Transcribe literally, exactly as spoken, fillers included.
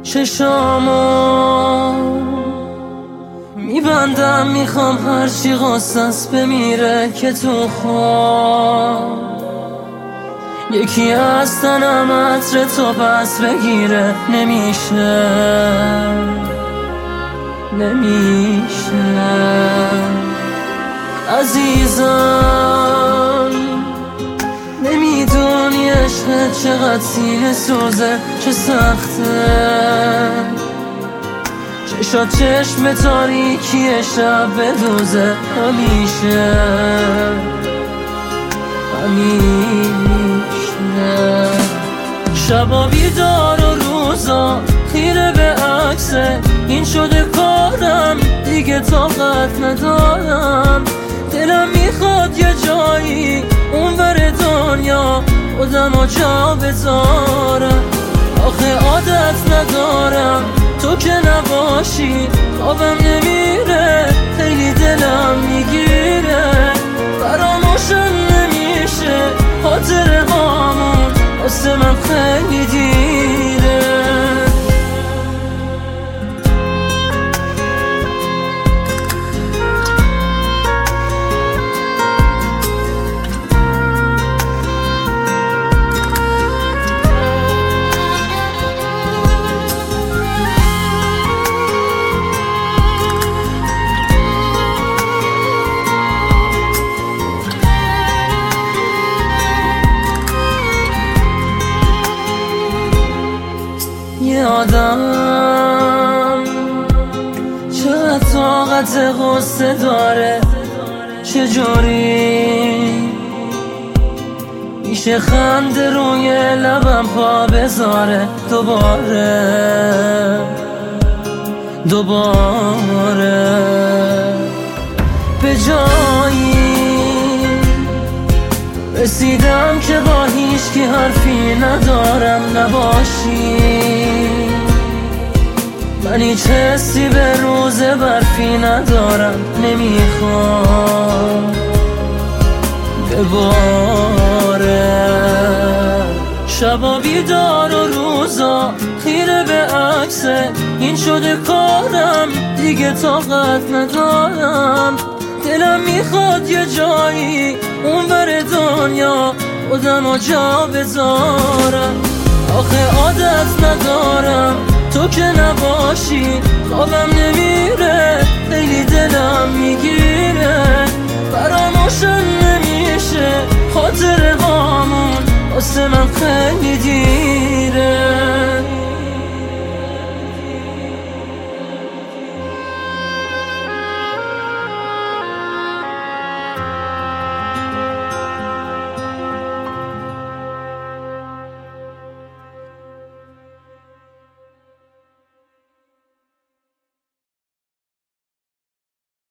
چشامو میبندم، میخوام هرچی قصص بمیره که تو خواب یکی از تنم عطر تو پس بگیره. نمیشه نمیشه عزیزم، نمیدونی عشقت چقدر سینه سوزه، چه سخته چشات چشم تاریکی شب بدوزه. همیشه همیشه شبا بیدار و روزا خیره به عکسه، این شده کارم دیگه طاقت ندارم. دلم میخواد یه جایی اونور دنیا خودمو جا بذارم. آخه عادت ندارم تو که نباشی، خوابم نمیره، خیلی دلم میگیره. فراموشم نمیشه خاطره هامون، واسه من خیلی دیره. یه آدم چقدر طاقت غصه داره، چجوری میشه خنده روی لبم پا بذاره. دوباره دوباره به جایی رسیدم که با هیچکی حرفی ندارم نباشی. من هیچ حسی به روز برفی ندارم، نمیخوام بباره. شبا بیدار و روزا خیره به عکسه، این شده کارم دیگه طاقت ندارم. دلم میخواد یه جایی اونور دنیا خودمو جا بذارم. آخه عادت ندارم تو که نباشی، خوابم نمیره، خیلی دلم میگیره. فراموشم نمیشه خاطره هامون، واسه من خیلی دیره.